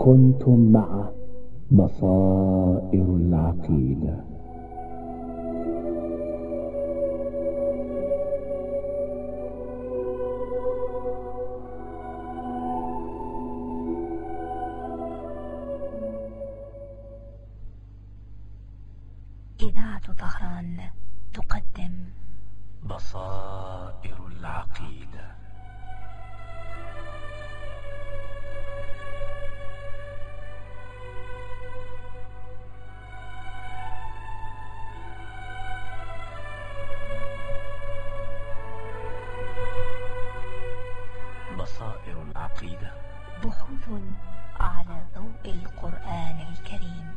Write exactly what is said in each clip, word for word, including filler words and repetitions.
كنتم مع بصائر العقيدة. إذاعة طهران تقدم بصائر العقيدة. بصائر العقيدة، بحوث على ضوء القرآن الكريم.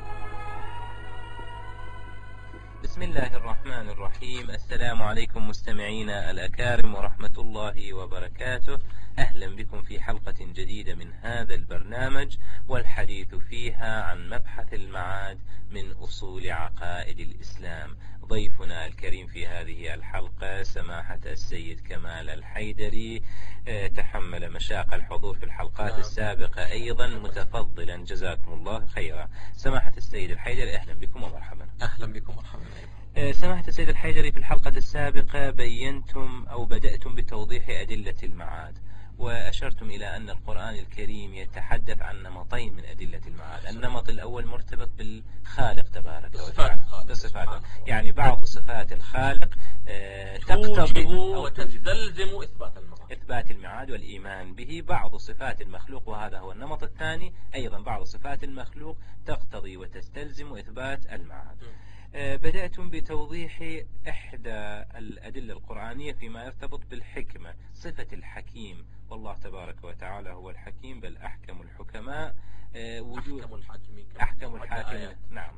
بسم الله الرحمن الرحيم. السلام عليكم مستمعينا الأكارم ورحمة الله وبركاته. أهلا بكم في حلقة جديدة من هذا البرنامج، والحديث فيها عن مبحث المعاد من أصول عقائد الإسلام. ضيفنا الكريم في هذه الحلقة سماحة السيد كمال الحيدري، تحمل مشاق الحضور في الحلقات السابقة أيضا، متفضلا جزاكم الله خيرا. سماحة السيد الحيدري أهلا بكم ومرحبا. أهلا بكم ومرحبا. سماحة السيد الحيدري، في الحلقة السابقة بينتم أو بدأتم بتوضيح أدلة المعاد، وأشرتم إلى أن القرآن الكريم يتحدث عن نمطين من أدلة المعاد. النمط الأول مرتبط بالخالق تبارك وتعالى، بصفاته، يعني بعض صفات الخالق تقتضي وتستلزم إثبات المعاد إثبات المعاد والإيمان به. بعض صفات المخلوق، وهذا هو النمط الثاني، أيضا بعض صفات المخلوق تقتضي وتستلزم إثبات المعاد. بدأتم بتوضيح إحدى الأدلة القرآنية فيما يرتبط بالحكمة، صفة الحكيم، والله تبارك وتعالى هو الحكيم بل أحكم الحكماء. وجود أحكم الحاكمين أحكم الحاكمين نعم.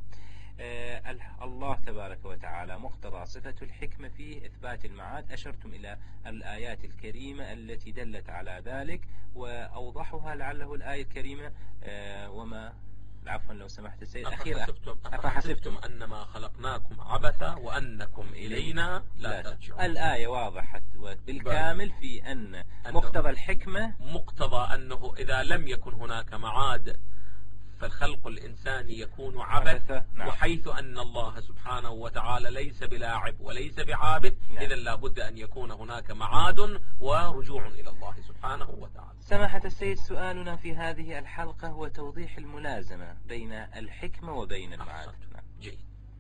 الله تبارك وتعالى مقتضى صفة الحكمة في إثبات المعاد. أشرتم إلى الآيات الكريمة التي دلت على ذلك، وأوضحها لعله الآية الكريمة وما عفوا لو سمحت السيد أخيرا أفحسبتم, أفحسبتم أنما خلقناكم عبثا وأنكم إلينا لا ترجعون. الآية واضحة بالكامل في أن مقتضى الحكمة، مقتضى أنه إذا لم يكن هناك معاد فالخلق الإنساني يكون عبث. نعم. وحيث أن الله سبحانه وتعالى ليس بلاعب وليس بعابث، نعم. إذا لابد أن يكون هناك معاد ورجوع إلى الله سبحانه وتعالى. سماحة السيد، سؤالنا في هذه الحلقة هو توضيح الملازمة بين الحكمة وبين المعاد. نعم. جيد.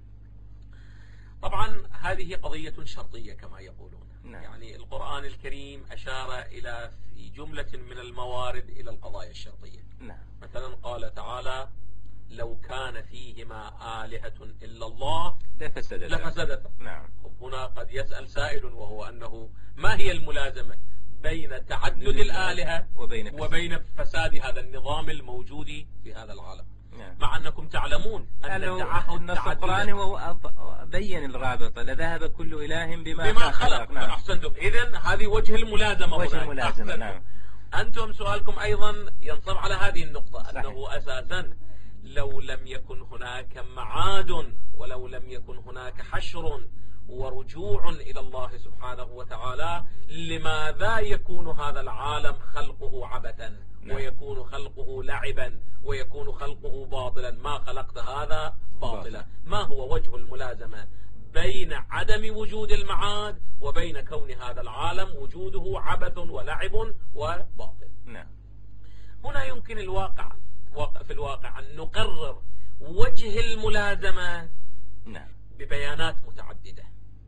طبعا هذه قضية شرطية كما يقولون. نعم. يعني القرآن الكريم أشار إلى في جملة من الموارد إلى القضايا الشرطية. نعم. مثلا قال تعالى: لو كان فيهما آلهة إلا الله لفسدتا. لفسدتا. نعم. هنا قد يسأل سائل، وهو أنه ما هي الملازمة بين تعدد الآلهة وبين فساد. وبين فساد هذا النظام الموجود في هذا العالم. نعم. مع أنكم تعلمون أن النص القرآني بين الرابطة: لذهب كل إله بما, بما خلق, خلق. نعم. أحسنتم. إذن هذه وجه الملازمة. وجه الملازمة. نعم. أنتم سؤالكم أيضا ينصب على هذه النقطة. صحيح. أنه أساسا لو لم يكن هناك معاد ولو لم يكن هناك حشر ورجوع إلى الله سبحانه وتعالى، لماذا يكون هذا العالم خلقه عبثا؟ نعم. ويكون خلقه لعبا ويكون خلقه باطلا؟ ما خلقت هذا باطلا. ما هو وجه الملازمة بين عدم وجود المعاد وبين كون هذا العالم وجوده عبث ولعب وباطل؟ نعم. هنا يمكن الواقع في الواقع أن نقرر وجه الملازمة نعم. ببيانات متعددة.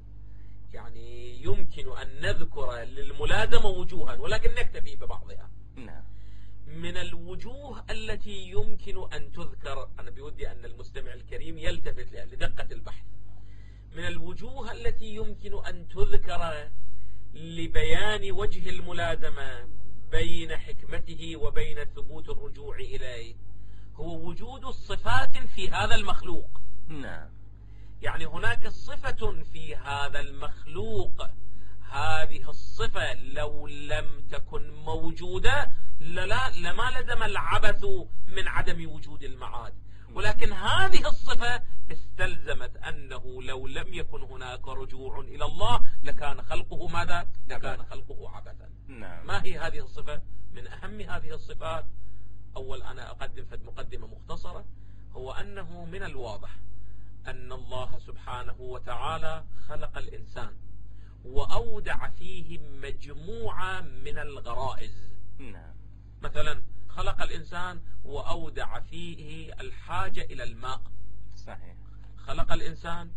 يعني يمكن أن نذكر للملازمة وجوها، ولكن نكتفي ببعضها. نعم. من الوجوه التي يمكن أن تذكر، أنا بودي أن المستمع الكريم يلتفت لدقة البحث، من الوجوه التي يمكن أن تذكر لبيان وجه الملازمة بين حكمته وبين ثبوت الرجوع إليه، هو وجود الصفات في هذا المخلوق. نعم. يعني هناك صفة في هذا المخلوق، هذه الصفة لو لم تكن موجودة للا لما لزم العبث من عدم وجود المعاد، ولكن هذه الصفة استلزمت أنه لو لم يكن هناك رجوع إلى الله لكان خلقه ماذا؟ لكان خلقه عبثا. نعم. ما هي هذه الصفة؟ من أهم هذه الصفات أول أنا أقدم فد مقدمة مختصرة، هو أنه من الواضح أن الله سبحانه وتعالى خلق الإنسان وأودع فيه مجموعة من الغرائز. نعم. مثلا خلق الإنسان وأودع فيه الحاجة إلى الماء. صحيح. خلق الإنسان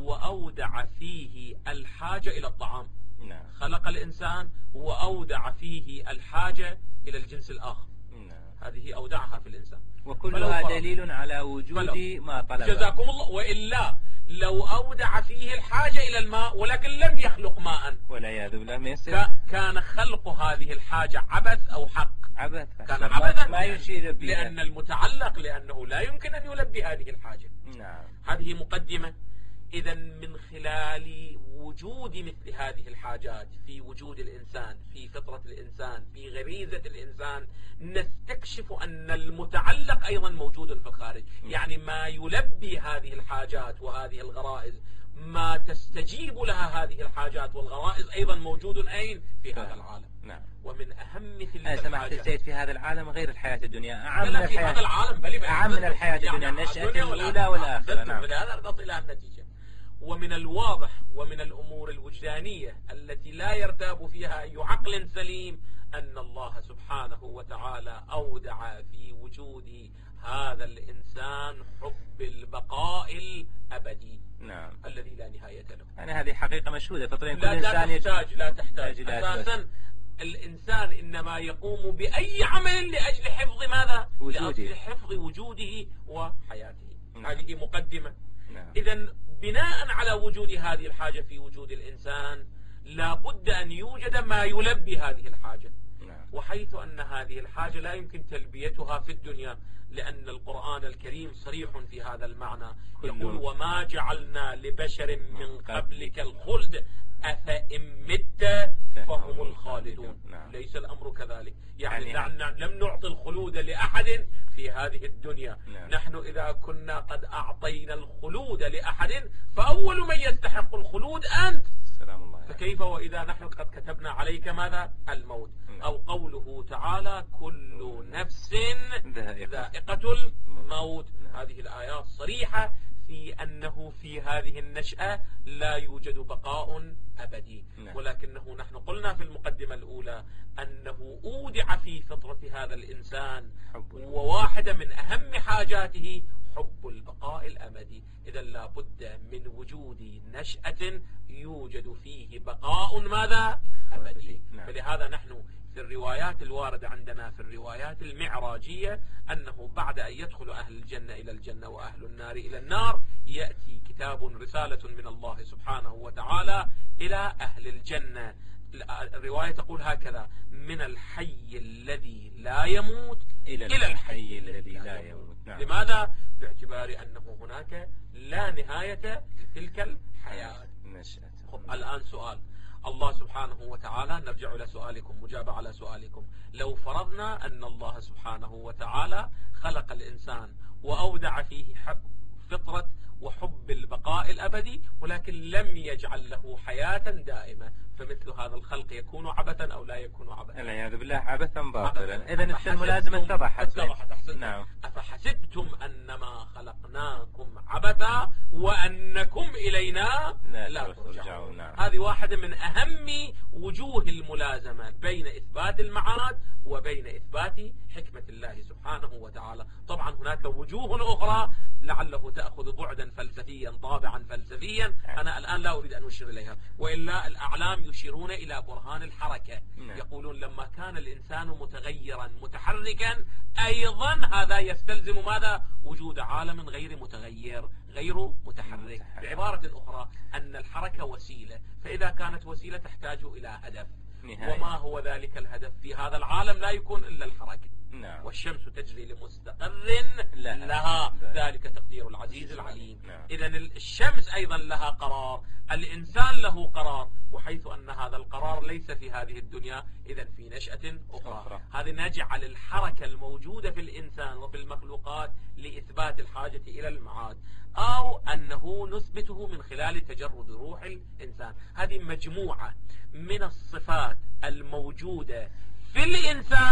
وأودع فيه الحاجة إلى الطعام. نعم. خلق الإنسان وأودع فيه الحاجة إلى الجنس الآخر. نعم. هذه أودعها في الإنسان، وكلها دليل على وجود ما طلب. جزاكم الله. وإلا لو أودع فيه الحاجة إلى الماء ولكن لم يخلق ماء، والعياذ بالله ما يصير. كان خلق هذه الحاجة عبث أو حق؟ عبث. كان عبثا، ما يشير به، لأن المتعلق لأنه لا يمكن أن يلبي هذه الحاجة. نعم. هذه مقدمة. إذا من خلال وجود مثل هذه الحاجات في وجود الإنسان، في فطرة الإنسان، في غريزة الإنسان، نستكشف أن المتعلق أيضا موجود في الخارج. يعني ما يلبي هذه الحاجات وهذه الغرائز، ما تستجيب لها هذه الحاجات والغرائز أيضا موجود أين؟ في هذا العالم. نعم. ومن أهم مثل أنا سمحت السيد في هذا العالم غير الحياة الدنيا، أعم من لا في الحياة هذا العالم، بل أعم من الحياة الدنيا، النشأة الأولى والآخرة. نعم. هذا نصل إلى النتيجة. ومن الواضح ومن الأمور الوجدانية التي لا يرتاب فيها أي عقل سليم أن الله سبحانه وتعالى أودع في وجود هذا الإنسان حب البقاء الأبدي. نعم. الذي لا نهاية له. يعني هذه حقيقة مشهودة فطريا. كل لا, إنسان لا تحتاج لا تحتاج لا أساسا. الإنسان إنما يقوم بأي عمل لأجل حفظ ماذا؟ وجوده. لأجل حفظ وجوده وحياته. نعم. هذه مقدمة. نعم. إذن بناء على وجود هذه الحاجة في وجود الإنسان لا بد أن يوجد ما يلبي هذه الحاجة. نعم. وحيث أن هذه الحاجة لا يمكن تلبيتها في الدنيا، لأن القرآن الكريم صريح في هذا المعنى، يقول وما جعلنا لبشر من قبلك الخلد أفإن مت فهم الخالدون. نعم. ليس الأمر كذلك، يعني, يعني نعم لم نعطي الخلود لأحد في هذه الدنيا. نعم. نحن إذا كنا قد أعطينا الخلود لأحد فأول من يستحق الخلود أنت. سلام الله. فكيف وإذا نحن قد كتبنا عليك ماذا؟ الموت. نعم. أو قوله تعالى كل نفس ذائقة الموت. نعم. هذه الآيات صريحة في أنه في هذه النشأة لا يوجد بقاء أبدي. نعم. ولكنه نحن قلنا في المقدمة الأولى أنه أودع في فطرة هذا الإنسان وواحدة من أهم حاجاته حب البقاء الأبدي. إذا لا بد من وجود نشأة يوجد فيه بقاء ماذا؟ أبدي. نعم. فلهذا نحن في الروايات الواردة عندنا في الروايات المعراجية أنه بعد أن يدخل أهل الجنة إلى الجنة وأهل النار إلى النار يأتي كتاب رسالة من الله سبحانه وتعالى إلى أهل الجنة. الرواية تقول هكذا: من الحي الذي لا يموت إلى, إلى الحي الذي لا يموت. نعم. لماذا؟ باعتبار أنه هناك لا نهاية لتلك الحياة. خب الآن سؤال الله سبحانه وتعالى، نرجع إلى سؤالكم، مجابة على سؤالكم. لو فرضنا أن الله سبحانه وتعالى خلق الإنسان وأودع فيه حب فطرة وحب البقاء الأبدي ولكن لم يجعل له حياة دائمة، فمثل هذا الخلق يكون عبثا أو لا يكون عبثا؟ والعياذ بالله عبثا باطلا. إذن الملازمة اتضحت. نعم. أفحسبتم أنما خلقناكم عبثا وأنكم إلينا لا, لا ترجعون. نعم. هذه واحدة من أهم وجوه الملازمة بين إثبات المعاد وبين إثبات حكمة الله سبحانه وتعالى. طبعا هناك وجوه أخرى لعله تأخذ بعدا فلسفيا طابعا فلسفيا، أنا الآن لا أريد أن أشير إليها، وإلا الأعلام يشيرون إلى برهان الحركة. يقولون لما كان الإنسان متغيرا متحركا أيضا هذا يستلزم ماذا؟ وجود عالم غير متغير غير متحرك. بعبارة أخرى أن الحركة وسيلة، فإذا كانت وسيلة تحتاج إلى هدف نهاية. وما هو ذلك الهدف؟ في هذا العالم لا يكون إلا الحركة. نعم. والشمس تجري لمستقر لها, لها. ذلك تقدير العزيز العليم. نعم. إذن الشمس أيضا لها قرار، الإنسان له قرار، وحيث أن هذا القرار ليس في هذه الدنيا إذن في نشأة أخرى, أخرى. هذه نجعل الحركة الموجودة في الإنسان وفي المخلوقات لإثبات الحاجة إلى المعاد، أو أنه نثبته من خلال تجرد روح الإنسان. هذه مجموعة من الصفات الموجودة في الإنسان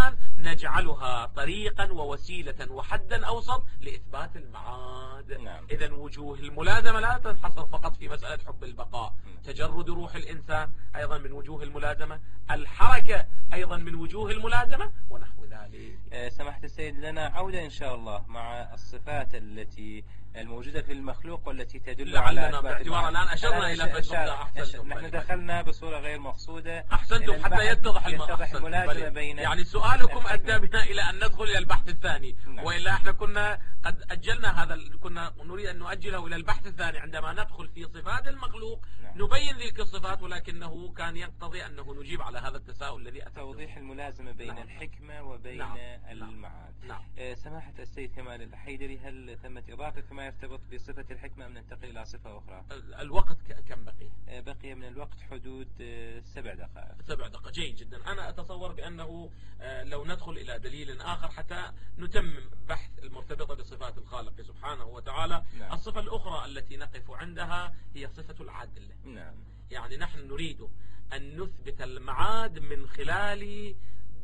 نجعلها طريقا ووسيلة وحدا أوسط لإثبات المعاد. نعم. إذن وجوه الملازمة لا تنحصر فقط في مسألة حب البقاء، تجرد روح الإنسان أيضا من وجوه الملازمة، الحركة أيضا من وجوه الملازمة ونحو ذلك. سمحت السيد، لنا عودة إن شاء الله مع الصفات التي الموجودة في المخلوق والتي تدل على لعلنا باعتبار الآن أشرنا إلى نقطة. أحسنتم، نحن دخلنا بصورة غير مقصودة. أحسنتم حتى يتضح الملازمة بين يعني سؤالكم أدى بنا إلى أن ندخل إلى البحث الثاني. نعم. وإلا احنا كنا قد أجلنا هذا، كنا نريد أن نؤجله إلى البحث الثاني عندما ندخل في صفات المخلوق. نعم. نبين تلك الصفات، ولكنه كان يقتضي أنه نجيب على هذا التساؤل الذي أتى. توضيح الملازمة بين نعم. الحكمة وبين نعم. المعاد. نعم. أه سماحة السيد كمال الحيدري، هل تمت إضافة ما يرتبط بصفة الحكمة أم ننتقل إلى صفة أخرى؟ الوقت كم بقي؟ أه بقي من الوقت حدود أه سبع دقائق. سبع دقائق، جيد جدا. أنا أتصور بأنه أه لو ندخل إلى دليل آخر حتى نتمم بحث المرتبطة بصفات الخالق سبحانه وتعالى. نعم. الصفة الأخرى التي نقف عندها هي صفة العدل. نعم. يعني نحن نريد أن نثبت المعاد من خلال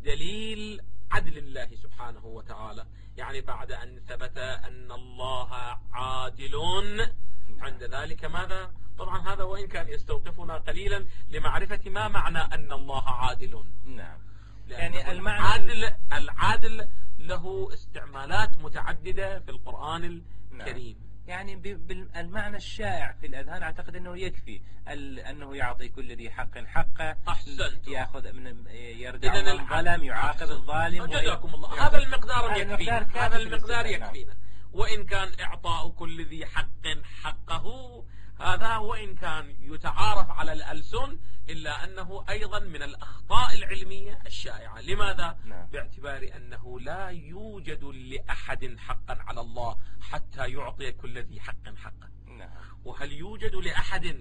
دليل عدل الله سبحانه وتعالى. يعني بعد أن ثبت أن الله عادل، عند ذلك ماذا؟ طبعا هذا وإن كان يستوقفنا قليلا لمعرفة ما معنى أن الله عادل. نعم. يعني المعنى العادل, العادل له استعمالات متعددة في القرآن الكريم. نعم. يعني بالمعنى الشائع في الأذهان أعتقد أنه يكفي أنه يعطي كل ذي حق حقه. أحسنت. يأخذ من يردع من الظلم، يعاقب الظالم. جزاكم الله. هذا المقدار يكفينا، هذا المقدار يكفينا. وإن كان إعطاء كل ذي حق حقه، هذا وإن كان يتعارف على الألسن إلا أنه أيضا من الأخطاء العلمية الشائعة. لماذا؟ نعم. باعتبار أنه لا يوجد لأحد حقا على الله حتى يعطي كل ذي حق حقا. نعم. وهل يوجد لأحد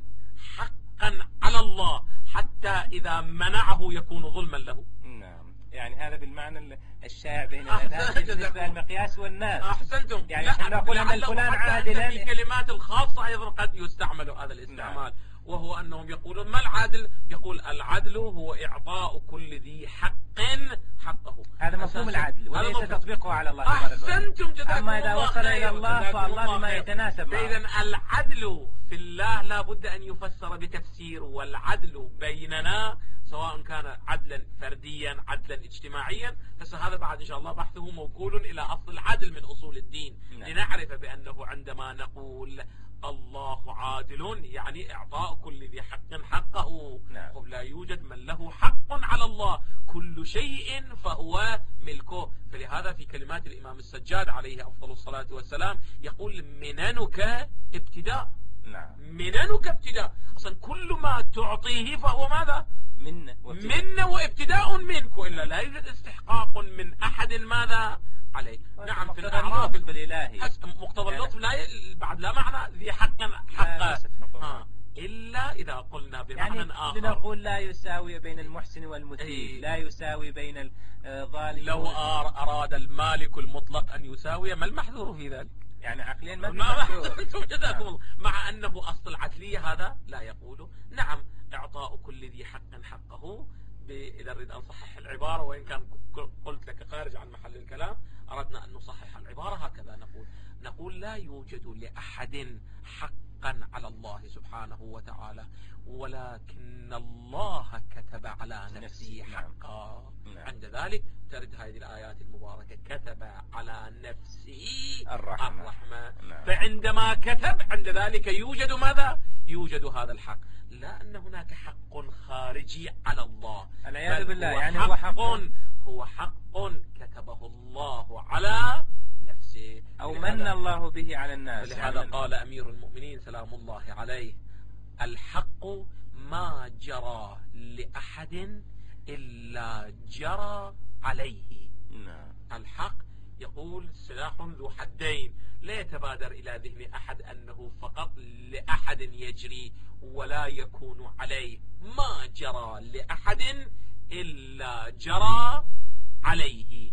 حقا على الله حتى إذا منعه يكون ظلما له؟ نعم. يعني هذا بالمعنى الشائع بين الأذهان بالنسبة للمقياس والناس. أحسنتم. يعني نحن نقول أن الفلان عادلا. في كلمات الخاصة أيضا قد يستعمل هذا الاستعمال. نعم. وهو أنهم يقولون ما العدل؟ يقول العدل هو إعطاء كل ذي حق حقه. هذا مفهوم العدل وليس تطبيقه على الله تبارك وتعالى. أحسنتم، جزاكم الله. أما إذا وصل إلى الله فالله بما يتناسب معه. إذن العدل في الله لا بد أن يفسر بتفسير، والعدل بيننا سواء كان عدلا فرديا عدلا اجتماعيا، هذا بعد إن شاء الله بحثه موكول إلى أصل العدل من أصول الدين. نعم. لنعرف بأنه عندما نقول الله عادل يعني إعطاء كل ذي حق حقه. نعم. لا يوجد من له حق على الله، كل شيء فهو ملكه. فلهذا في كلمات الإمام السجاد عليه أفضل الصلاة والسلام يقول مننك ابتداء. نعم. مننك ابتداء، أصلا كل ما تعطيه فهو ماذا؟ منه منه وابتداء منك، وإلا لا يوجد استحقاق من أحد ماذا عليه. نعم. في الأعراف الإلهي مقتضى اللطف لا ي... بعد لا معنى ذي حق حقا آه. إلا إذا قلنا بمعنى يعني آخر. لنقول لا يساوي بين المحسن والمسيء. أي. لا يساوي بين الظالم. لو أراد المالك المطلق أن يساوي، ما المحذور في ذلك؟ يعني عقليا ما جزاكم الله. مع أنه أصل العدلية هذا لا يقوله. نعم. إعطاء كل ذي حق حقه. إذا أريد أن نصحح العبارة، وإن كان قلت لك خارج عن محل الكلام، أردنا أن نصحح العبارة هكذا نقول نقول لا يوجد لأحد حقا على الله سبحانه وتعالى، ولكن الله كتب على نفسه حقا. نعم. عند ذلك ترد هذه الآيات المباركة كتب على نفسه الرحمة, الرحمة. نعم. فعندما كتب عند ذلك يوجد ماذا؟ يوجد هذا الحق. لا أن هناك حق خارجي على الله، العياذ بالله. يعني هو حق هو حق كتبه الله على نفسه، أو من الله به على الناس. لهذا يعني قال أمير المؤمنين سلام الله عليه: الحق ما جرى لأحد إلا جرى عليه. نعم. الحق يقول سلاح ذو حدين، لا يتبادر إلى ذهن أحد أنه فقط لأحد يجري ولا يكون عليه. ما جرى لأحد إلا جرى عليه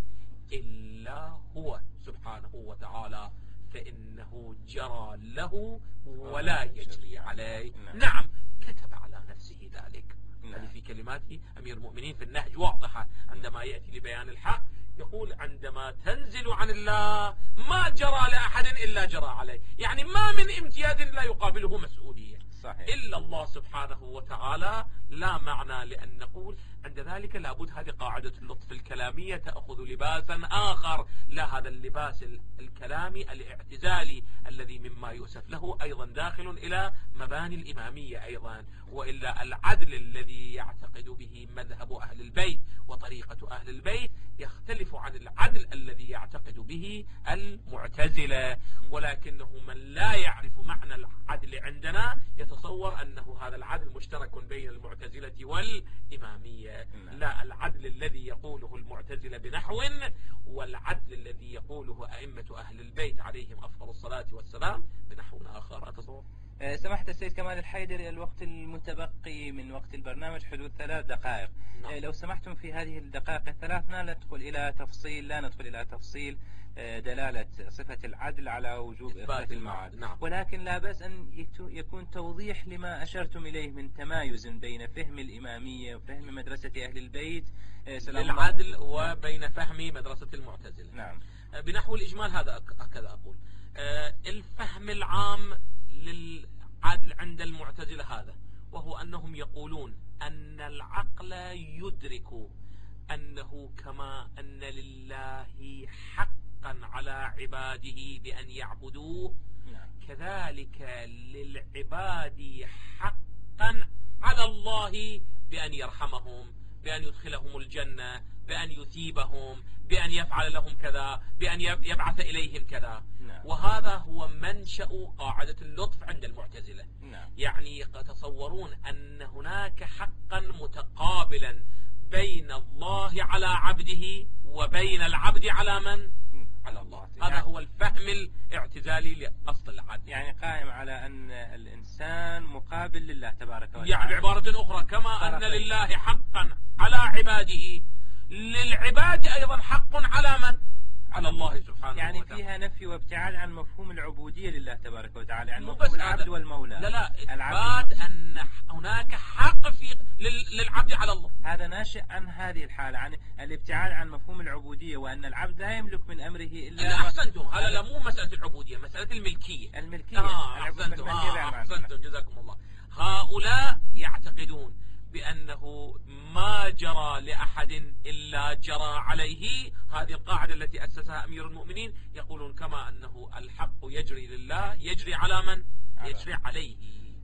إلا هو سبحانه وتعالى، فإنه جرى له ولا يجري عليه. نعم. كتب على نفسه ذلك. هذه في كلمات أمير المؤمنين في النهج واضحة عندما يأتي لبيان الحق يقول عندما تنزل عن الله ما جرى لأحد إلا جرى عليه، يعني ما من امتياز لا يقابله مسؤولية صحيح. إلا الله سبحانه وتعالى. لا معنى لأن نقول عند ذلك لابد هذه قاعدة اللطف الكلامية تأخذ لباسا آخر، لا هذا اللباس الكلامي الاعتزالي الذي مما يؤسف له أيضا داخل إلى مباني الإمامية أيضا، وإلا العدل الذي يعتقد به مذهب أهل البيت وطريقة أهل البيت يختلف عن العدل الذي يعتقد به المعتزلة، ولكنه من لا يعرف معنى العدل عندنا يتصور أنه هذا العدل مشترك بين المعتزلة والإمامية. لا، العدل الذي يقوله المعتزلة بنحو والعدل الذي يقوله أئمة أهل البيت عليهم أفضل الصلاة والسلام بنحو آخر أتصور. سمحت السيد كمال الحيدري، الوقت المتبقي من وقت البرنامج حدود ثلاث دقائق. نعم. لو سمحتم في هذه الدقائق الثلاث لا ندخل إلى تفصيل لا ندخل إلى تفصيل دلالة صفة العدل على وجوب إثبات المعاد. نعم. ولكن لا بأس أن يكون توضيح لما أشرتم إليه من تمايز بين فهم الإمامية وفهم مدرسة أهل البيت للعدل وبين فهم مدرسة المعتزلة. نعم. بنحو الإجمال هذا هكذا أقول. الفهم العام للعدل عند المعتزلة هذا، وهو أنهم يقولون أن العقل يدرك أنه كما أن لله حقا على عباده بأن يعبدوه، كذلك للعباد حقا على الله بأن يرحمهم، بأن يدخلهم الجنة، بأن يثيبهم، بأن يفعل لهم كذا، بأن يبعث إليهم كذا. نعم. وهذا هو منشأ قاعدة اللطف عند المعتزلة. نعم. يعني يتصورون أن هناك حقا متقابلا بين الله على عبده وبين العبد على من؟ على الله. يعني هذا هو الفهم الاعتزالي لأصل العدل، يعني قائم على أن الإنسان مقابل لله تبارك وتعالى. يعني بعبارة أخرى كما أن لله حقا على عباده للعباد أيضا حق على من؟ على الله سبحانه يعني وتعالى. فيها نفي وابتعاد عن مفهوم العبودية لله تبارك وتعالى، يعني مو مفهوم بس العبد هذا. والمولى. لا لا، العبد. إثبات أن هناك حق في للعبد على الله. هذا ناشئ عن هذه الحالة، عن الابتعاد عن مفهوم العبودية، وأن العبد لا يملك من أمره إلا أحسنتم. هذا لا مو مسألة العبودية، مسألة الملكية. الملكية. آه أحسنتم. آه أحسنتم جزاكم الله. هؤلاء يعتقدون بأنه ما جرى لأحد إلا جرى عليه. هذه القاعدة التي أسسها أمير المؤمنين، يقولون كما أنه الحق يجري لله يجري على من؟ يجري عليه.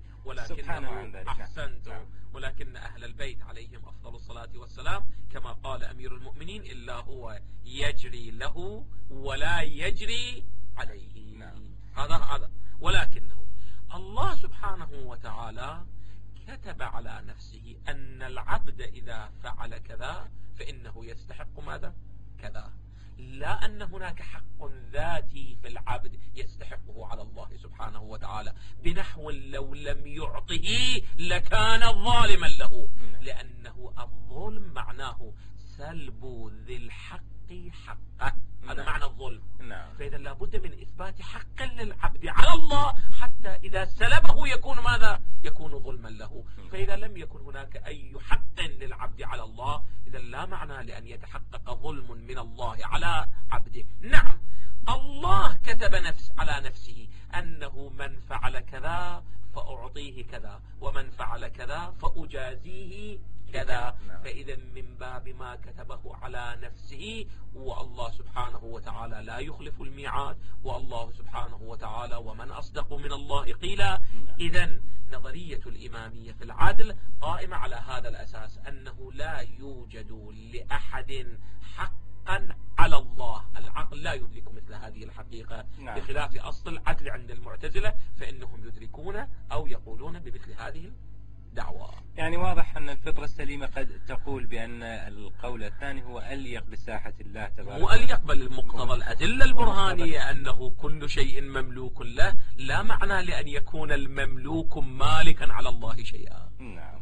ولكنه أحسنتم. ولكن أهل البيت عليهم أفضل الصلاة والسلام كما قال أمير المؤمنين إلا هو يجري له ولا يجري عليه. هذا هذا ولكنه الله سبحانه وتعالى كتب على نفسه أن العبد إذا فعل كذا فإنه يستحق ماذا؟ كذا. لا أن هناك حق ذاتي في العبد يستحقه على الله سبحانه وتعالى، بنحو لو لم يعطه لكان ظالما له، لأنه الظلم معناه سلب ذي الحق حقه. هذا معنى الظلم. فإذا لابد من إثبات حق للعبد على الله حتى إذا سلبه يكون ماذا؟ يكون ظلما له. فإذا لم يكن هناك أي حق للعبد على الله إذا لا معنى لأن يتحقق ظلم من الله على عبده. نعم، الله كتب نفس على نفسه أنه من فعل كذا فأعطيه كذا، ومن فعل كذا فأجازيه كذا. فإذا من باب ما كتبه على نفسه، والله سبحانه وتعالى لا يخلف الميعاد، والله سبحانه وتعالى ومن أصدق من الله قيلا. إذن نظرية الإمامية في العدل قائمة على هذا الأساس، أنه لا يوجد لأحد حقا على الله. العقل لا يدرك مثل هذه الحقيقة. نعم. بخلاف أصل العدل عند المعتزلة فإنهم يدركون أو يقولون بمثل هذه دعوة. يعني واضح أن الفطرة السليمة قد تقول بأن القول الثاني هو أليق بساحة الله تبارك وأن يقبل مقتضى الأدلة البرهانية أنه كل شيء مملوك له، لا معنى لأن يكون المملوك مالكا على الله شيئا. نعم.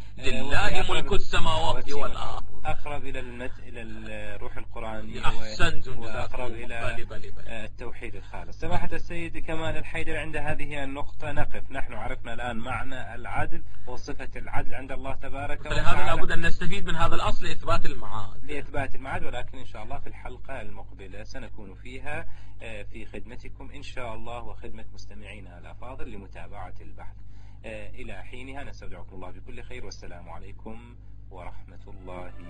لله ملك السماوات والأرض. أقرب إلى المت... إلى الروح القرآنية، أحسنتم، وأقرب إلى التوحيد الخالص. سماحة السيد كمال الحيدر، عند هذه النقطة نقف. نحن عرفنا الآن معنى العدل وصفة العدل عند الله تبارك وتعالى، فلهذا لابد أن نستفيد من هذا الأصل لإثبات المعاد لإثبات المعاد. ولكن إن شاء الله في الحلقة المقبلة سنكون فيها في خدمتكم إن شاء الله وخدمة مستمعينا الأفاضل لمتابعة البحث. إلى حينها نستودعكم الله بكل خير، والسلام عليكم ورحمة الله